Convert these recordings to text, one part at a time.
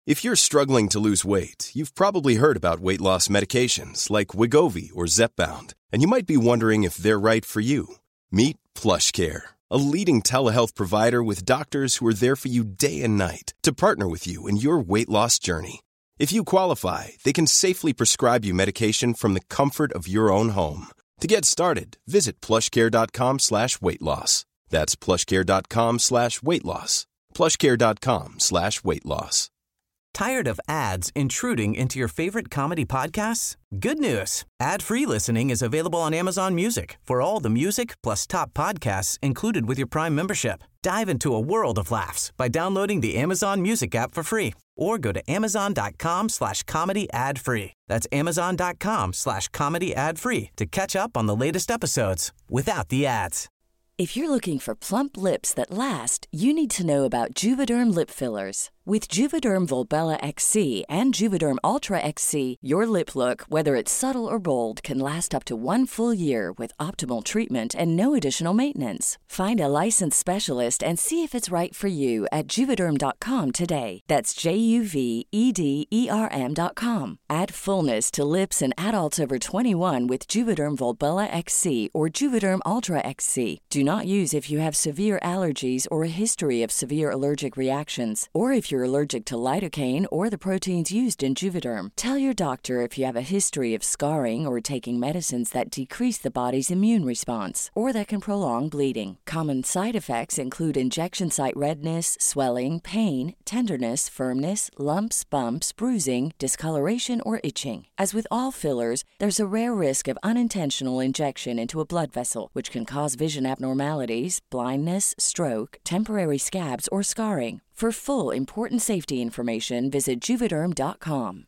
If you're struggling to lose weight, you've probably heard about weight loss medications like Wegovy or Zepbound, and you might be wondering if they're right for you. Meet PlushCare, a leading telehealth provider with doctors who are there for you day and night to partner with you in your weight loss journey. If you qualify, they can safely prescribe you medication from the comfort of your own home. To get started, visit plushcare.com/weightloss. That's plushcare.com/weightloss. plushcare.com/weightloss. Tired of ads intruding into your favorite comedy podcasts? Good news. Ad-free listening is available on Amazon Music for all the music plus top podcasts included with your Prime membership. Dive into a world of laughs by downloading the Amazon Music app for free or go to amazon.com/comedy ad-free. That's amazon.com/comedy ad-free to catch up on the latest episodes without the ads. If you're looking for plump lips that last, you need to know about Juvederm lip fillers. With Juvederm Volbella XC and Juvederm Ultra XC, your lip look, whether it's subtle or bold, can last up to 1 full year with optimal treatment and no additional maintenance. Find a licensed specialist and see if it's right for you at Juvederm.com today. That's JUVEDERM.com. Add fullness to lips in adults over 21 with Juvederm Volbella XC or Juvederm Ultra XC. Do not use if you have severe allergies or a history of severe allergic reactions, or if you're allergic to lidocaine or the proteins used in Juvederm. Tell your doctor if you have a history of scarring or taking medicines that decrease the body's immune response or that can prolong bleeding. Common side effects include injection site redness, swelling, pain, tenderness, firmness, lumps, bumps, bruising, discoloration, or itching. As with all fillers, there's a rare risk of unintentional injection into a blood vessel, which can cause vision abnormalities, blindness, stroke, temporary scabs, or scarring. For full, important safety information, visit Juvederm.com.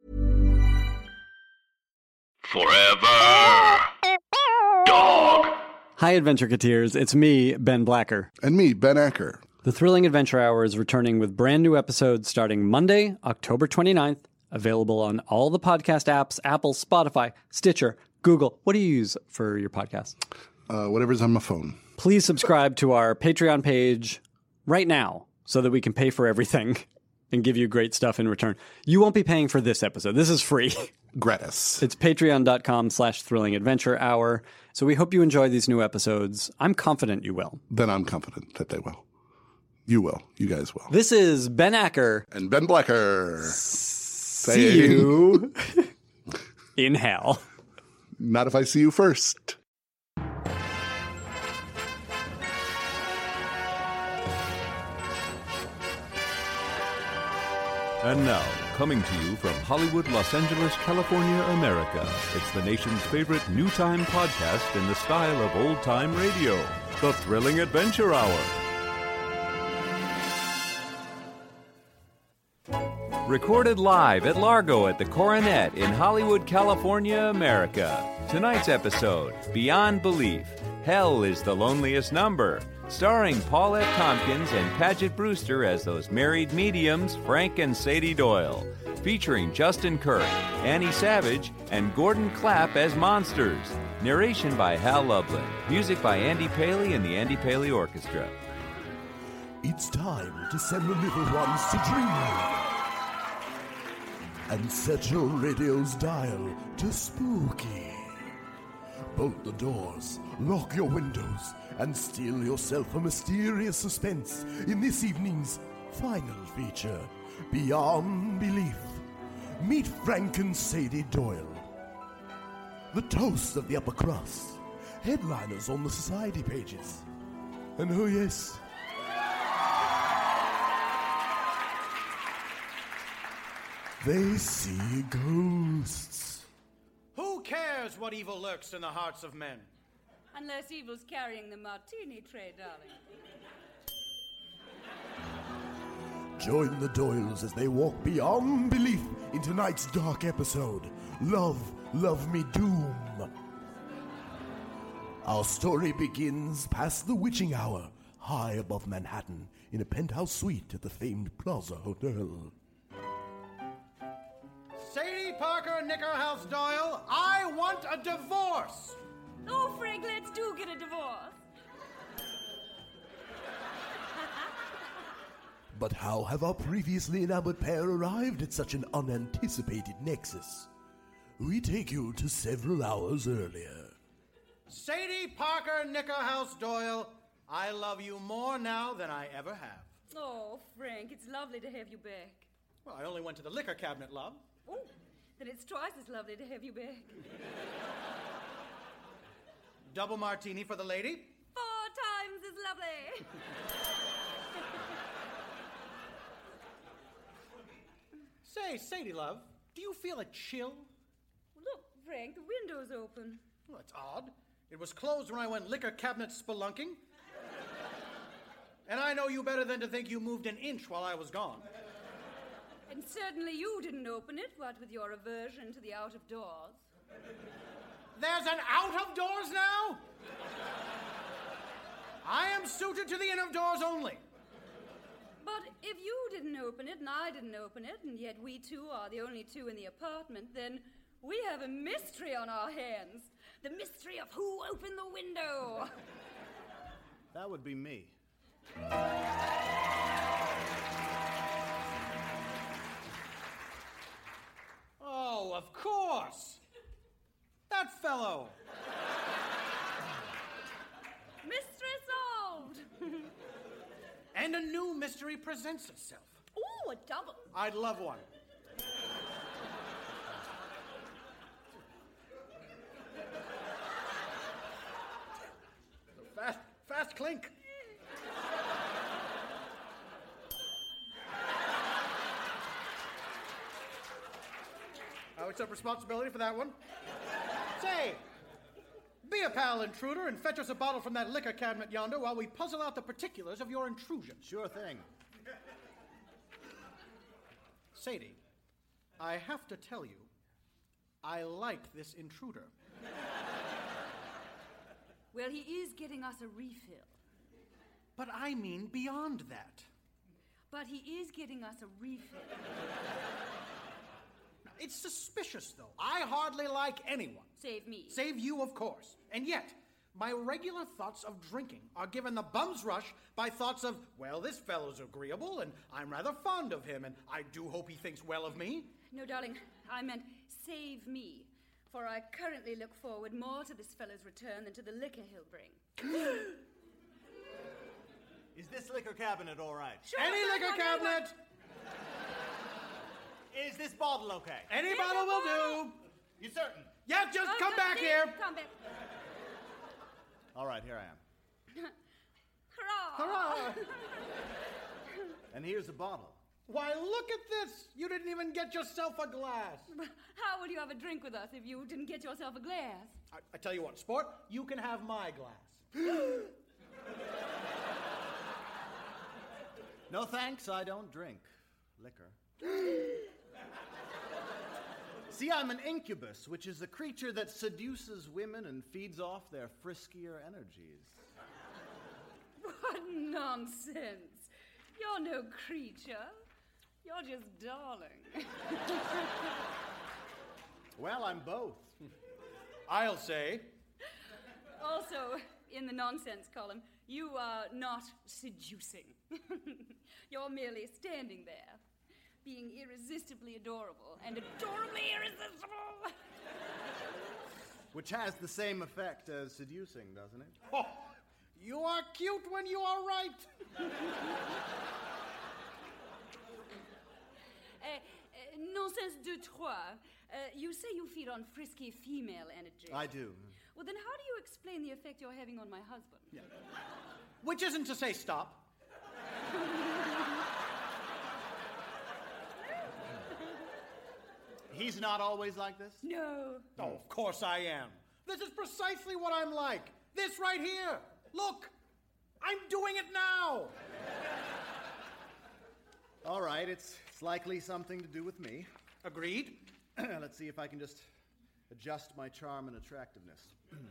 Forever Dog. Hi, Adventure-Cateers. It's me, Ben Blacker. And me, Ben Acker. The Thrilling Adventure Hour is returning with brand new episodes starting Monday, October 29th, available on all the podcast apps, Apple, Spotify, Stitcher, Google. What do you use for your podcast? Whatever's on my phone. Please subscribe to our Patreon page right now so that we can pay for everything and give you great stuff in return. You won't be paying for this episode. This is free. Gratis. It's patreon.com/thrillingadventurehour. So we hope you enjoy these new episodes. I'm confident you will. Then I'm confident that they will. You will. You guys will. This is Ben Acker. And Ben Blacker. See you in hell. Not if I see you first. And now, coming to you from Hollywood, Los Angeles, California, America, it's the nation's favorite new time podcast in the style of old-time radio, The Thrilling Adventure Hour. Recorded live at Largo at the Coronet in Hollywood, California, America. Tonight's episode, Beyond Belief, Hell is the Loneliest Number, starring Paulette Tompkins and Paget Brewster as those married mediums, Frank and Sadie Doyle, featuring Justin Kirk, Annie Savage, and Gordon Clapp as monsters. Narration by Hal Lublin. Music by Andy Paley and the Andy Paley Orchestra. It's time to send the little ones to dreamland and set your radio's dial to spooky. Bolt the doors, lock your windows, and steal yourself a mysterious suspense in this evening's final feature, Beyond Belief. Meet Frank and Sadie Doyle, the toast of the upper crust, headliners on the society pages. And oh yes, they see ghosts. Who cares what evil lurks in the hearts of men? Unless evil's carrying the martini tray, darling. Join the Doyles as they walk beyond belief in tonight's dark episode, Love, Love Me Doom. Our story begins past the witching hour, high above Manhattan, in a penthouse suite at the famed Plaza Hotel. Sadie Parker Nickerhouse Doyle, I want a divorce! Oh, Frank, let's do get a divorce. But how have our previously enamored pair arrived at such an unanticipated nexus? We take you to several hours earlier. Sadie Parker Nickerhouse Doyle, I love you more now than I ever have. Oh, Frank, it's lovely to have you back. Well, I only went to the liquor cabinet, love. Oh, then it's twice as lovely to have you back. Double martini for the lady. 4 times as lovely. Say, Sadie, love, do you feel a chill? Look, Frank, the window's open. Well, that's odd. It was closed when I went liquor cabinet spelunking. And I know you better than to think you moved an inch while I was gone. And certainly you didn't open it, what with your aversion to the out-of-doors. There's an out-of-doors now? I am suited to the in-of-doors only. But if you didn't open it and I didn't open it, and yet we two are the only two in the apartment, then we have a mystery on our hands. The mystery of who opened the window. That would be me. Oh, of course. That fellow. Mystery solved. And a new mystery presents itself. Ooh, a double. I'd love one. Fast clink. I would accept responsibility for that one. Say, be a pal, intruder, and fetch us a bottle from that liquor cabinet yonder while we puzzle out the particulars of your intrusion. Sure thing. Sadie, I have to tell you, I like this intruder. Well, he is getting us a refill. But I mean beyond that. But he is getting us a refill. It's suspicious, though. I hardly like anyone. Save me. Save you, of course. And yet, my regular thoughts of drinking are given the bum's rush by thoughts of, well, this fellow's agreeable, and I'm rather fond of him, and I do hope he thinks well of me. No, darling, I meant save me. For I currently look forward more to this fellow's return than to the liquor he'll bring. Is this liquor cabinet all right? Sure, Any liquor cabinet! Is this bottle okay? Any bottle will do. You certain? Yeah, just come back here. Come back. All right, here I am. Hurrah! Hurrah! And here's a bottle. Why, look at this. You didn't even get yourself a glass. How would you have a drink with us if you didn't get yourself a glass? I tell you what, sport, you can have my glass. No thanks, I don't drink liquor. See, I'm an incubus, which is a creature that seduces women and feeds off their friskier energies. What nonsense. You're no creature. You're just darling. Well, I'm both. I'll say. Also, in the nonsense column, you are not seducing. You're merely standing there, being irresistibly adorable and adorably irresistible. Which has the same effect as seducing, doesn't it? Oh, you are cute when you are right. Nonsense de trois. You say you feed on frisky female energy. I do. Well, then how do you explain the effect you're having on my husband? Yeah. Which isn't to say stop. He's not always like this? No. Oh, of course I am. This is precisely what I'm like. This right here. Look, I'm doing it now. All right, it's likely something to do with me. Agreed. Let's see if I can just adjust my charm and attractiveness.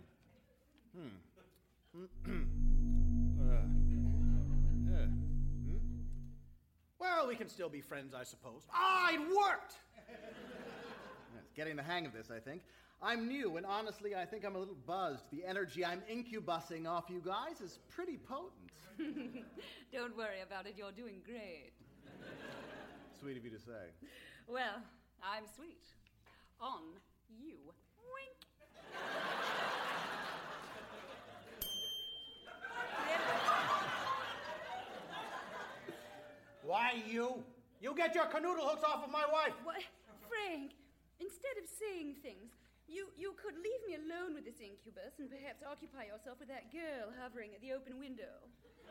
Well, we can still be friends, I suppose. Ah, it worked! Yes, getting the hang of this, I think. I'm new, and honestly, I think I'm a little buzzed. The energy I'm incubusing off you guys is pretty potent. Don't worry about it. You're doing great. Sweet of you to say. Well, I'm sweet. On you. Wink. Why you? You get your canoodle hooks off of my wife. What? Frank, instead of saying things, you could leave me alone with this incubus and perhaps occupy yourself with that girl hovering at the open window.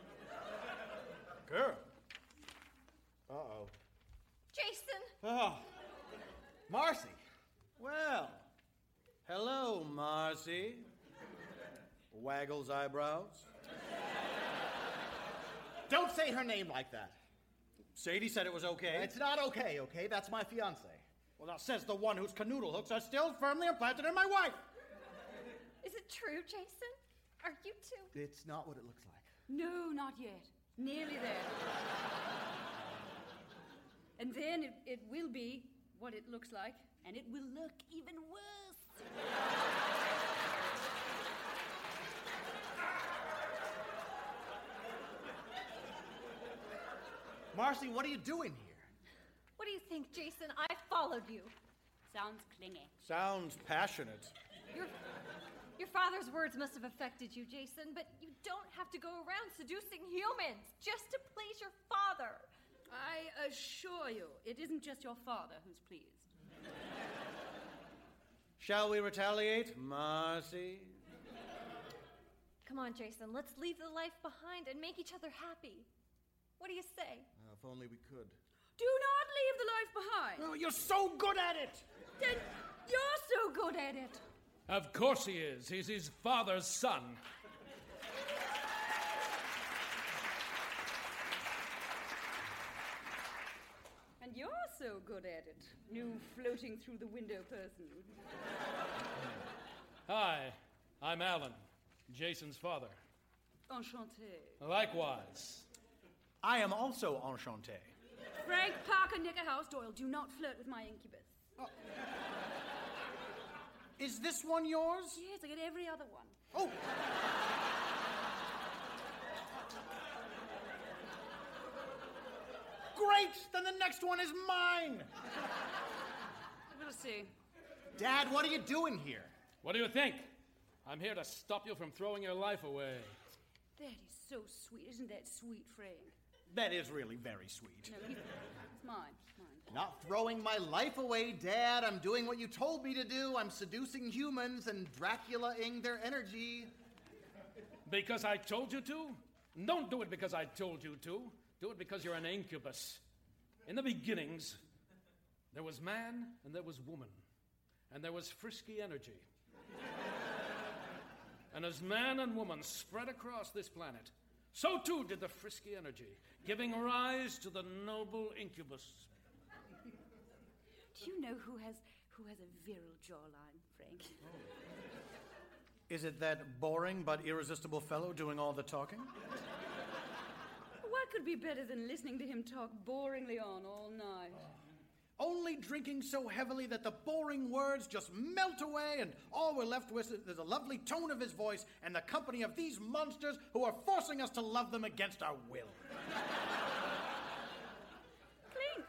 Girl? Uh-oh. Jason! Oh, Marcy. Well, hello, Marcy. Waggles eyebrows. Don't say her name like that. Sadie said it was okay. It's not okay, okay? That's my fiancé. Well, now says the one whose canoodle hooks are still firmly implanted in my wife. Is it true, Jason? Are you two? It's not what it looks like. No, not yet. Nearly there. And then it will be what it looks like, and it will look even worse. Marcy, what are you doing here? What do you think, Jason? I followed you. Sounds clingy. Sounds passionate. Your father's words must have affected you, Jason, but you don't have to go around seducing humans just to please your father. I assure you, it isn't just your father who's pleased. Shall we retaliate, Marcy? Come on, Jason, let's leave the life behind and make each other happy. What do you say? If only we could. Do not leave the life behind. Oh, you're so good at it. Then you're so good at it. Of course he is. He's his father's son. And you're so good at it, new floating through the window person. Hi, I'm Alan, Jason's father. Enchanté. Likewise. I am also enchanté. Frank Parker Nickerhouse Doyle, do not flirt with my incubus. Oh. Is this one yours? Yes, I get every other one. Oh! Great! Then the next one is mine! We'll see. Dad, what are you doing here? What do you think? I'm here to stop you from throwing your life away. That is so sweet. Isn't that sweet, Frank? That is really very sweet. No, it's mine. It's mine. Not throwing my life away, Dad. I'm doing what you told me to do. I'm seducing humans and Dracula-ing their energy. Because I told you to? Don't do it because I told you to. Do it because you're an incubus. In the beginnings, there was man and there was woman. And there was frisky energy. And as man and woman spread across this planet, so too did the frisky energy, giving rise to the noble incubus. Do you know who has a virile jawline, Frank? Is it that boring but irresistible fellow doing all the talking? What could be better than listening to him talk boringly on all night? Only drinking so heavily that the boring words just melt away, and all we're left with is the lovely tone of his voice and the company of these monsters who are forcing us to love them against our will. Clink!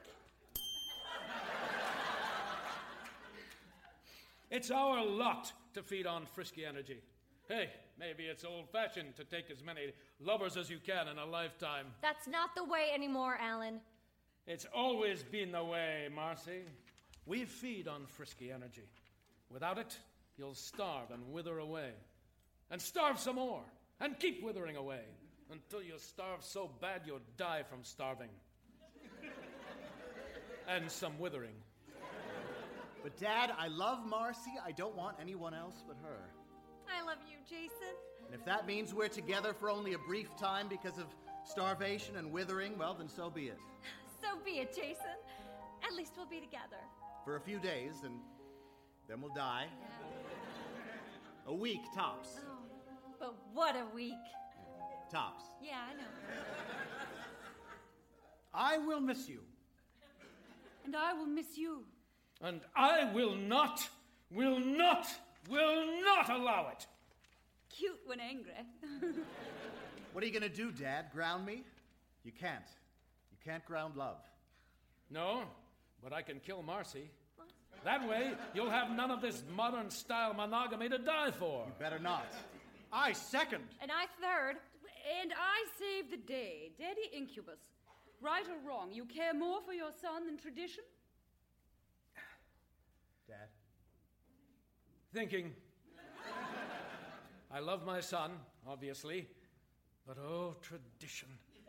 It's our lot to feed on frisky energy. Hey, maybe it's old-fashioned to take as many lovers as you can in a lifetime. That's not the way anymore, Alan. It's always been the way, Marcy. We feed on frisky energy. Without it, you'll starve and wither away. And starve some more, and keep withering away, until you starve so bad you'll die from starving. And some withering. But, Dad, I love Marcy. I don't want anyone else but her. I love you, Jason. And if that means we're together for only a brief time because of starvation and withering, well, then so be it. So be it, Jason. At least we'll be together. For a few days, and then we'll die. A week, tops. Oh, but what a week. Tops. Yeah, I know. I will miss you. And I will miss you. And I will not will not allow it. Cute when angry. What are you going to do, Dad? Ground me? You can't. You can't ground love. No, but I can kill Marcy. That way, you'll have none of this modern-style monogamy to die for. You better not. I second. And I third. And I save the day. Daddy Incubus. Right or wrong, you care more for your son than tradition? Dad? Thinking. I love my son, obviously, but oh, tradition.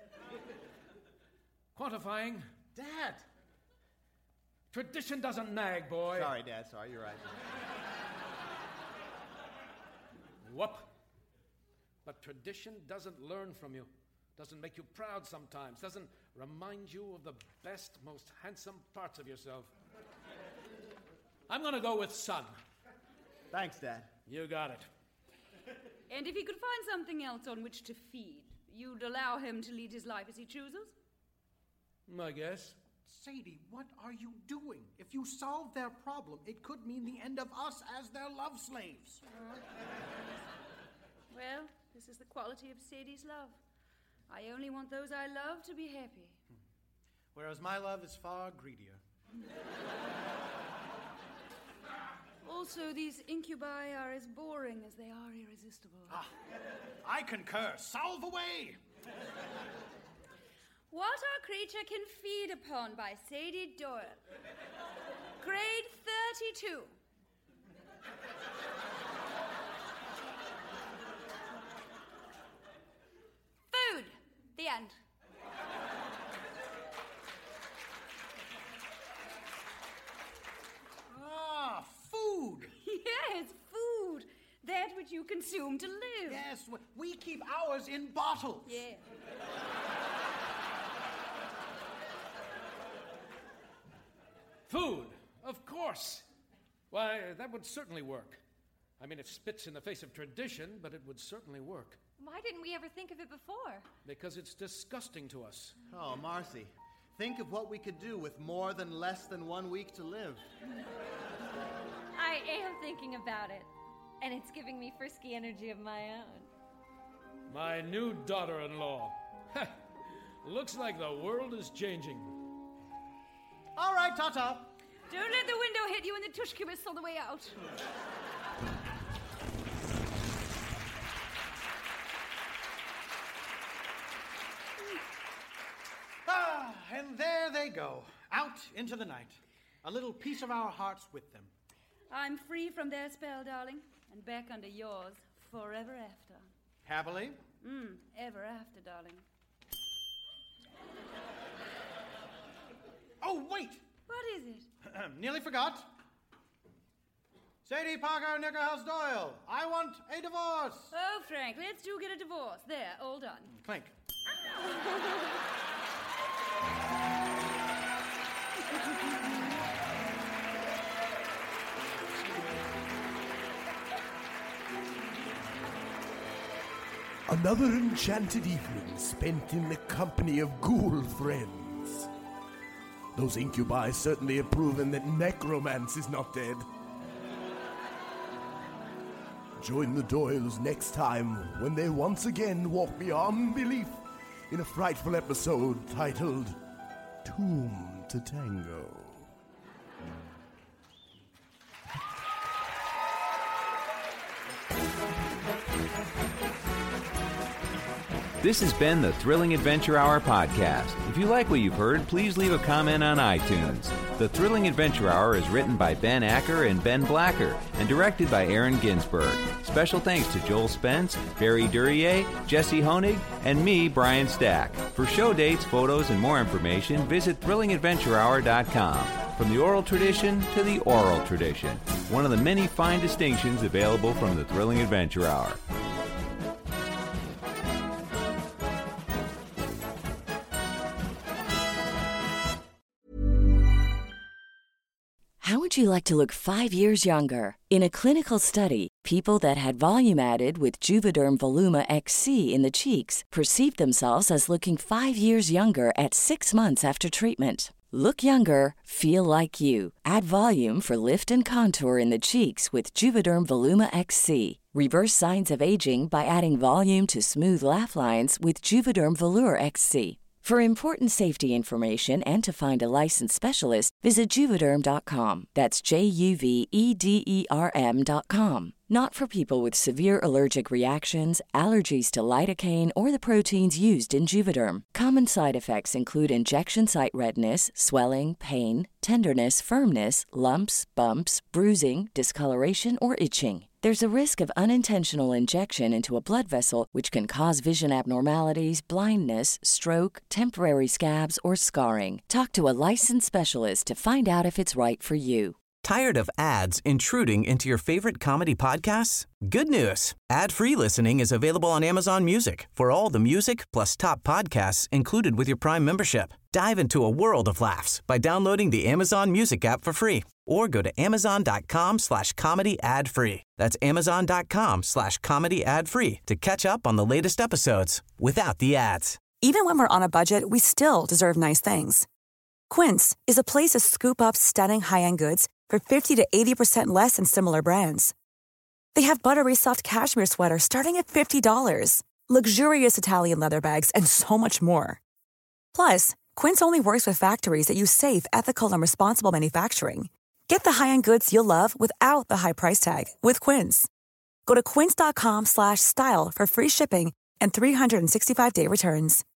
Quantifying. Dad! Tradition doesn't nag, boy. Sorry, Dad. Sorry, you're right. Whoop. But tradition doesn't learn from you. Doesn't make you proud sometimes. Doesn't remind you of the best, most handsome parts of yourself. I'm going to go with son. Thanks, Dad. You got it. And if he could find something else on which to feed, you'd allow him to lead his life as he chooses? I guess. Sadie, what are you doing? If you solve their problem, it could mean the end of us as their love slaves. Well, this is the quality of Sadie's love. I only want those I love to be happy. Whereas my love is far greedier. Also, these incubi are as boring as they are irresistible. I concur. Solve away! What Our Creature Can Feed Upon by Sadie Doyle. Grade 32. Food. The end. Food. Yes, food. That which you consume to live. Yes, we keep ours in bottles. Yeah. Food, of course. Why, that would certainly work. I mean, it spits in the face of tradition, but it would certainly work. Why didn't we ever think of it before? Because it's disgusting to us. Oh, Marcy, think of what we could do with more than less than 1 week to live. I am thinking about it, and it's giving me frisky energy of my own. My new daughter-in-law. Looks like the world is changing. All right, ta-ta. Don't let the window hit you in the tushkibus on the way out. And there they go, out into the night. A little piece of our hearts with them. I'm free from their spell, darling, and back under yours forever after. Happily? Ever after, darling. Oh, wait! What is it? Nearly forgot. Sadie Parker Nickerhouse Doyle, I want a divorce. Oh, Frank, let's do get a divorce. There, all done. Clink. Another enchanted evening spent in the company of ghoul friends. Those incubi certainly have proven that necromance is not dead. Join the Doyles next time when they once again walk beyond belief in a frightful episode titled Tomb to Tango. This has been the Thrilling Adventure Hour podcast. If you like what you've heard, please leave a comment on iTunes. The Thrilling Adventure Hour is written by Ben Acker and Ben Blacker and directed by Aaron Ginsberg. Special thanks to Joel Spence, Barry Duryea, Jesse Honig, and me, Brian Stack. For show dates, photos, and more information, visit thrillingadventurehour.com. From the oral tradition to the oral tradition, one of the many fine distinctions available from the Thrilling Adventure Hour. How would you like to look 5 years younger? In a clinical study, people that had volume added with Juvederm Voluma XC in the cheeks perceived themselves as looking 5 years younger at 6 months after treatment. Look younger, feel like you. Add volume for lift and contour in the cheeks with Juvederm Voluma XC. Reverse signs of aging by adding volume to smooth laugh lines with Juvederm Volure XC. For important safety information and to find a licensed specialist, visit Juvederm.com. That's JUVEDERM.com. Not for people with severe allergic reactions, allergies to lidocaine, or the proteins used in Juvederm. Common side effects include injection site redness, swelling, pain, tenderness, firmness, lumps, bumps, bruising, discoloration, or itching. There's a risk of unintentional injection into a blood vessel, which can cause vision abnormalities, blindness, stroke, temporary scabs, or scarring. Talk to a licensed specialist to find out if it's right for you. Tired of ads intruding into your favorite comedy podcasts? Good news. Ad-free listening is available on Amazon Music for all the music plus top podcasts included with your Prime membership. Dive into a world of laughs by downloading the Amazon Music app for free or go to amazon.com/comedy ad-free. That's amazon.com/comedy ad-free to catch up on the latest episodes without the ads. Even when we're on a budget, we still deserve nice things. Quince is a place to scoop up stunning high-end goods for 50 to 80% less than similar brands. They have buttery soft cashmere sweaters starting at $50, luxurious Italian leather bags, and so much more. Plus, Quince only works with factories that use safe, ethical, and responsible manufacturing. Get the high-end goods you'll love without the high price tag with Quince. Go to quince.com/style for free shipping and 365-day returns.